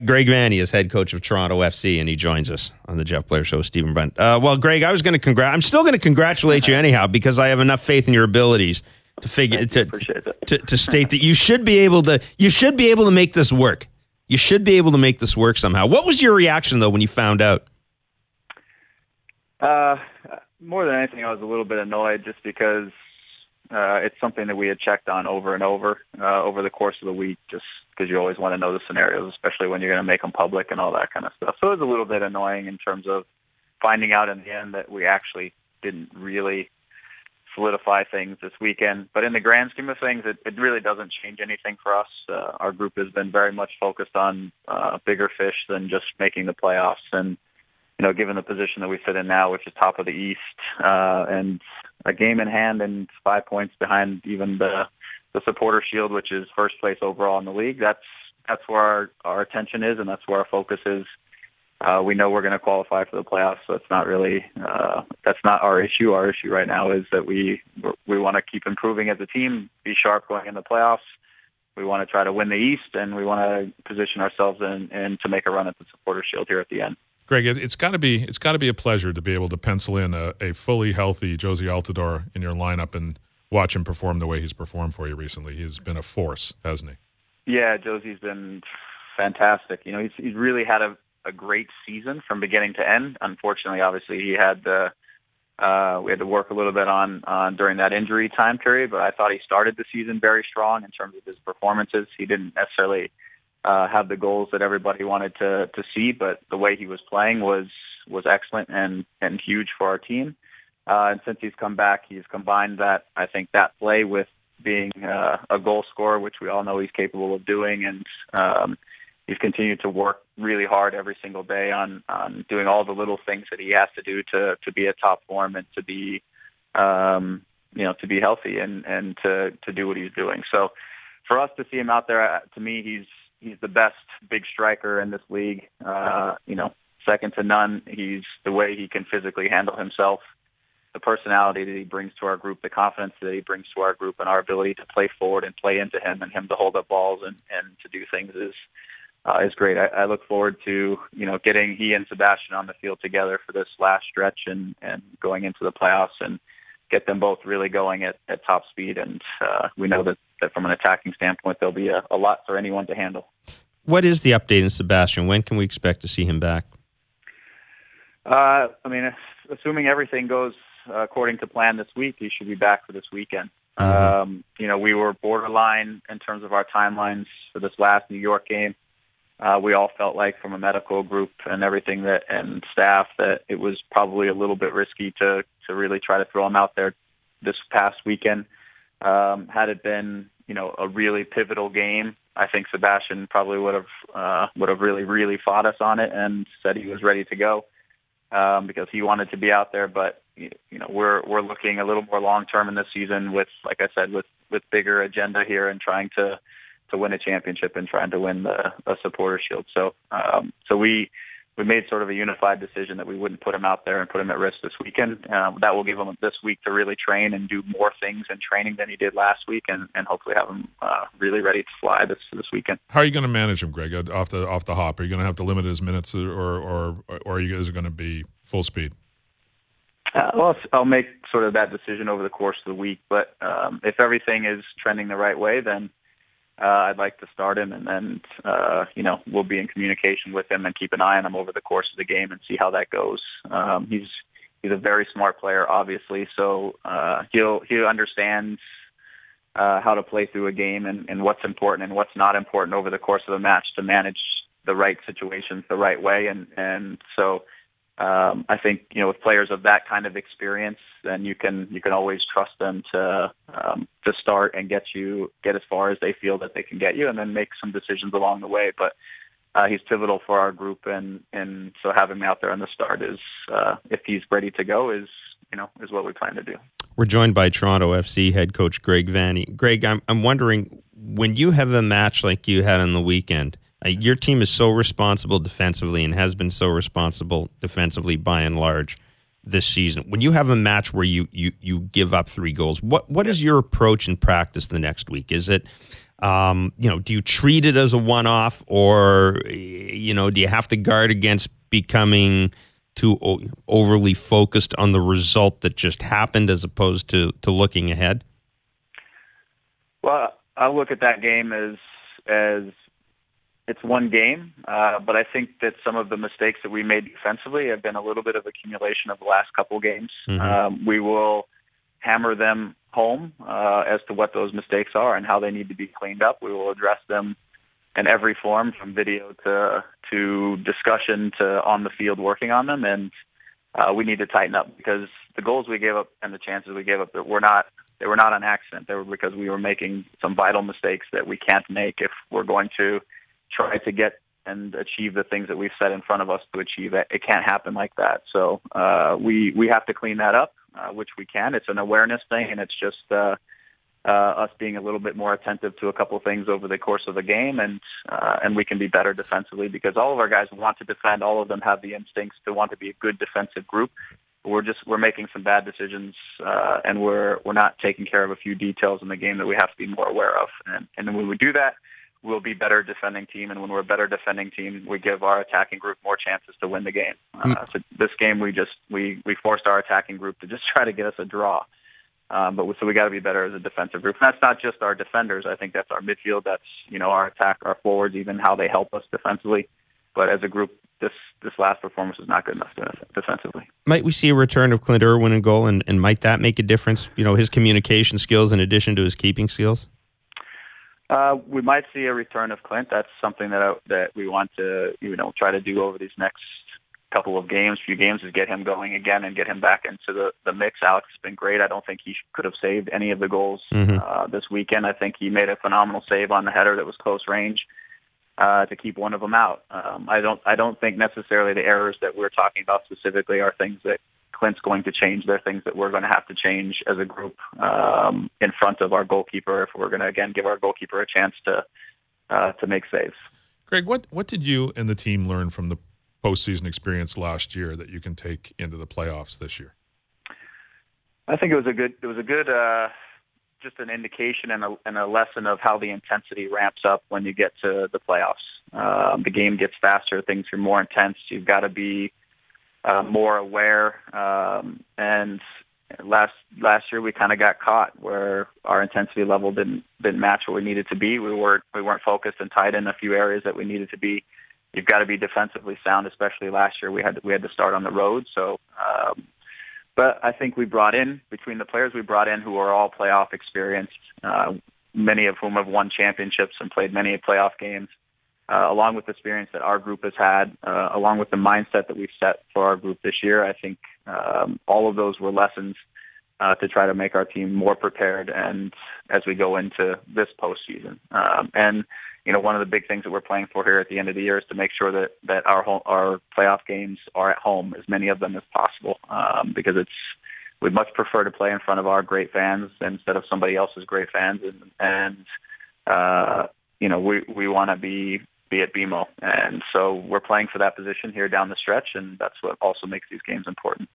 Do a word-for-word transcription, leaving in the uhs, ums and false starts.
Greg Vanney is head coach of Toronto F C, and he joins us on the Jeff Blair Show with Stephen Brent. Uh, well, Greg, I was going to congrat. I'm still going to congratulate you anyhow because I have enough faith in your abilities to figure to, to to state that you should be able to you should be able to make this work. You should be able to make this work somehow. What was your reaction though when you found out? Uh, more than anything, I was a little bit annoyed just because uh, it's something that we had checked on over and over uh, over the course of the week, just because you always want to know the scenarios, especially when you're going to make them public and all that kind of stuff. So it was a little bit annoying in terms of finding out in the end that we actually didn't really solidify things this weekend. But in the grand scheme of things, it, it really doesn't change anything for us. Uh, our group has been very much focused on uh, bigger fish than just making the playoffs. And, you know, given the position that we sit in now, which is top of the East, uh, and a game in hand and five points behind even the the Supporter Shield, which is first place overall in the league, that's that's where our, our attention is, and that's where our focus is. Uh, we know we're going to qualify for the playoffs, so it's not really uh, that's not our issue. Our issue right now is that we we want to keep improving as a team, be sharp going in the playoffs. We want to try to win the East, and we want to position ourselves in, in to make a run at the Supporter Shield here at the end. Greg, it's got to be it's got to be a pleasure to be able to pencil in a, a fully healthy Jozy Altidore in your lineup and watch him perform the way he's performed for you recently. He's been a force, hasn't he? Yeah, Jozy's been fantastic. You know, he's he's really had a, a great season from beginning to end. Unfortunately, obviously, he had the uh, we had to work a little bit on on during that injury time period. But I thought he started the season very strong in terms of his performances. He didn't necessarily uh, have the goals that everybody wanted to to see, but the way he was playing was was excellent and and huge for our team. Uh, and since he's come back, he's combined that, I think, that play with being uh, a goal scorer, which we all know he's capable of doing. And um, he's continued to work really hard every single day on, on doing all the little things that he has to do to, to be at top form and to be, um, you know, to be healthy and, and to, to do what he's doing. So for us to see him out there, uh, to me, he's, he's the best big striker in this league, uh, you know, second to none. He's the way he can physically handle himself, the personality that he brings to our group, the confidence that he brings to our group, and our ability to play forward and play into him and him to hold up balls and, and to do things is uh, is great. I, I look forward to, you know, getting he and Sebastian on the field together for this last stretch and, and going into the playoffs and get them both really going at, at top speed. And uh, we know that, that from an attacking standpoint, there'll be a, a lot for anyone to handle. What is the update in Sebastian? When can we expect to see him back? Uh, I mean, assuming everything goes Uh, according to plan this week, he should be back for this weekend. Mm-hmm. Um, you know, we were borderline in terms of our timelines for this last New York game. Uh, we all felt like from a medical group and everything that and staff that it was probably a little bit risky to to really try to throw him out there this past weekend. Um, had it been, you know, a really pivotal game, I think Sebastian probably would have uh, would have really, really fought us on it and said he was ready to go. Um, because he wanted to be out there, but you know we're we're looking a little more long term in this season with, like I said, with, with bigger agenda here and trying to, to win a championship and trying to win the a Supporter Shield. So um, so we we made sort of a unified decision that we wouldn't put him out there and put him at risk this weekend. Um, that will give him this week to really train and do more things in training than he did last week, and, and hopefully have him uh, really ready to fly this this weekend. How are you going to manage him, Greg, off the off the hop? Are you going to have to limit his minutes, or or or are you guys going to be full speed? Uh, well, I'll make sort of that decision over the course of the week, but um, if everything is trending the right way, then Uh, I'd like to start him, and then, uh, you know, we'll be in communication with him and keep an eye on him over the course of the game and see how that goes. Um, he's he's a very smart player, obviously, so uh, he'll he'll understand uh, how to play through a game and, and what's important and what's not important over the course of a match to manage the right situations the right way. And, and so um, I think, you know, with players of that kind of experience, then you can you can always trust them to um, to start and get you get as far as they feel that they can get you, and then make some decisions along the way. But uh, he's pivotal for our group, and, and so having him out there on the start is, uh, if he's ready to go, is you know is what we plan to do. We're joined by Toronto F C head coach Greg Vanney. Greg, I'm I'm wondering, when you have a match like you had on the weekend, uh, your team is so responsible defensively and has been so responsible defensively by and large this season. When you have a match where you you, you give up three goals, what what is your approach in practice the next week? Is it Um, you know, do you treat it as a one-off, or you know, do you have to guard against becoming too o- overly focused on the result that just happened as opposed to, to looking ahead? Well, I look at that game as as it's one game, uh, but I think that some of the mistakes that we made defensively have been a little bit of accumulation of the last couple games. Mm-hmm. Um, we will hammer them home uh, as to what those mistakes are and how they need to be cleaned up. We will address them in every form, from video to to discussion to on the field working on them, and uh, we need to tighten up, because the goals we gave up and the chances we gave up were not they were not on accident. They were because we were making some vital mistakes that we can't make if we're going to try to get and achieve the things that we've set in front of us to achieve. It, it can't happen like that. So uh, we we have to clean that up, uh, which we can. It's an awareness thing, and it's just uh, uh, us being a little bit more attentive to a couple of things over the course of the game, and uh, and we can be better defensively, because all of our guys want to defend. All of them have the instincts to want to be a good defensive group. We're just we're making some bad decisions, uh, and we're we're not taking care of a few details in the game that we have to be more aware of. And and then when we do that, we'll be a better defending team, and when we're a better defending team, we give our attacking group more chances to win the game. Uh, so this game, we just we, we forced our attacking group to just try to get us a draw. Um, but we, so we got to be better as a defensive group. And that's not just our defenders. I think that's our midfield. That's you know our attack, our forwards, even how they help us defensively. But as a group, this this last performance was not good enough defensively. Might we see a return of Clint Irwin in goal, and, and might that make a difference? You know, his communication skills in addition to his keeping skills. Uh, we might see a return of Clint. That's something that I, that we want to, you know, try to do over these next couple of games, few games, is get him going again and get him back into the, the mix. Alex has been great. I don't think he could have saved any of the goals mm-hmm. uh, this weekend. I think he made a phenomenal save on the header that was close range uh, to keep one of them out. Um, I don't, I don't think necessarily the errors that we're talking about specifically are things that Clint's going to change. They're things that we're going to have to change as a group um, in front of our goalkeeper if we're going to, again, give our goalkeeper a chance to uh, to make saves. Greg, what, what did you and the team learn from the postseason experience last year that you can take into the playoffs this year? I think it was a good, it was a good, uh, just an indication and a, and a lesson of how the intensity ramps up when you get to the playoffs. Um, the game gets faster, things are more intense. You've got to be Uh, more aware, um, and last last year we kind of got caught where our intensity level didn't didn't match what we needed to be. We weren't we weren't focused and tied in a few areas that we needed to be. You've got to be defensively sound, especially last year. We had to, we had to start on the road. So, um, but I think we brought in between the players we brought in who are all playoff experienced, uh, many of whom have won championships and played many playoff games. Uh, along with the experience that our group has had, uh, along with the mindset that we've set for our group this year, I think um, all of those were lessons uh, to try to make our team more prepared and as we go into this postseason. Um, and, you know, one of the big things that we're playing for here at the end of the year is to make sure that, that our home, our playoff games are at home, as many of them as possible, um, because it's we'd much prefer to play in front of our great fans instead of somebody else's great fans. And, and uh, you know, we, we want to be be at B M O. And so we're playing for that position here down the stretch, and that's what also makes these games important.